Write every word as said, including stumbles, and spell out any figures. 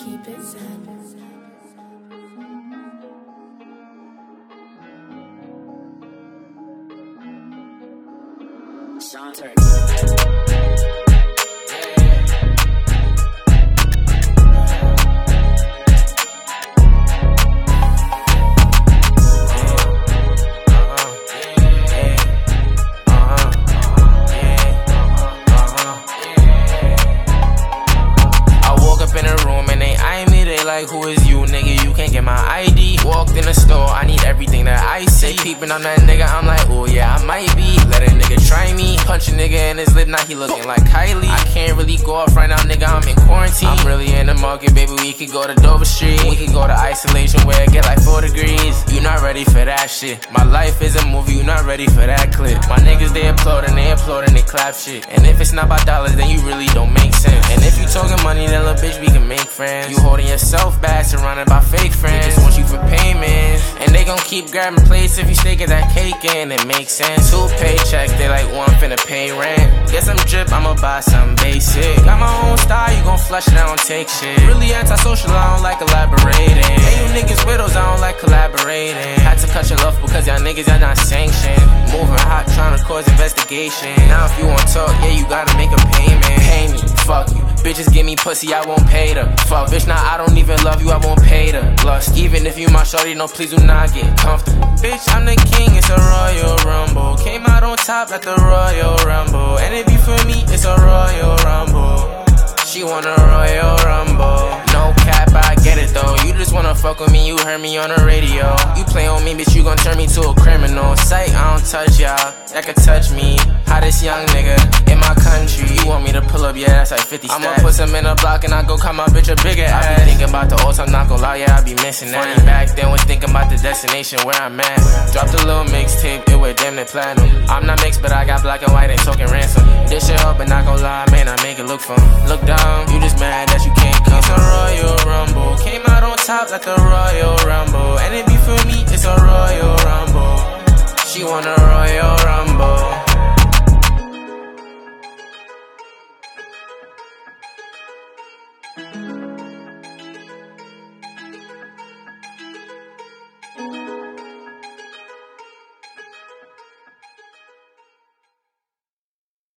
Keep it zen. Sean Turner. Like, who is you, nigga? You can't get my I D. Walked in the store, I need everything that I say. Peeping on that nigga, I'm like, oh yeah, I might be. Let a nigga try me. Punch a nigga in his lip, now he looking like Kylie. I can't really go off right now, nigga, I'm in quarantine. I'm really in the market, baby, we could go to Dover Street. We could go to isolation where it get like four degrees. You not ready for that shit. My life is a movie, you not ready for that clip. My niggas, they applaud and they applaud and they clap shit. And if it's not about dollars, then you really don't make sense. And if you talking money, then little bitch, we can make friends. You holding yourself back, surrounded by fake friends. They just want you for payment, and they gon' keep grabbing plates if you stay get that cake in. It makes sense. Two paychecks, they like one finna pay rent. Get some drip, I'ma buy something basic. Got my own style, you gon' flush it, I don't take shit. Really antisocial, I don't like elaborating. Hey, you niggas widows, I don't like collaborating. Had to cut your love because y'all niggas are not sanctioned. Moving hot, trying to cause investigation. Now if you want talk, yeah, you gotta make a payment. Pay me, fuck you. Bitches give me pussy, I won't pay her. Fuck, bitch, now I don't even love you, I won't pay the lust. Even if you my shorty, no, please do not get comfortable. Bitch, I'm the king, it's a Royal Rumble. Came out on top like the Royal Rumble. And it be for me, it's a Royal Rumble. She want a Royal Rumble. No cap, I get it though. You just wanna fuck with me, you heard me on the radio. You play on me, bitch, you gon' turn me to a criminal. Sight, I don't touch y'all, that could touch me. Hottest young nigga in my country. You want me to pull up, yeah, that's like fifty stats. I'ma put some in a block and I go call my bitch a bigger ass. I be thinking about the old time, not gon' lie, yeah, I be missing that. Funny back then was thinking about the destination where I'm at. Dropped a little mixtape, it went damn near platinum. I'm not mixed, but I got black and white, ain't talking ransom. This shit up, but not gon' lie, man, I make it look fun. Look dumb, you just mad that you can't come. It's a Royal Rumble, came out on top like the Royal Rumble. And it be for me, it's a Royal Rumble. She wanna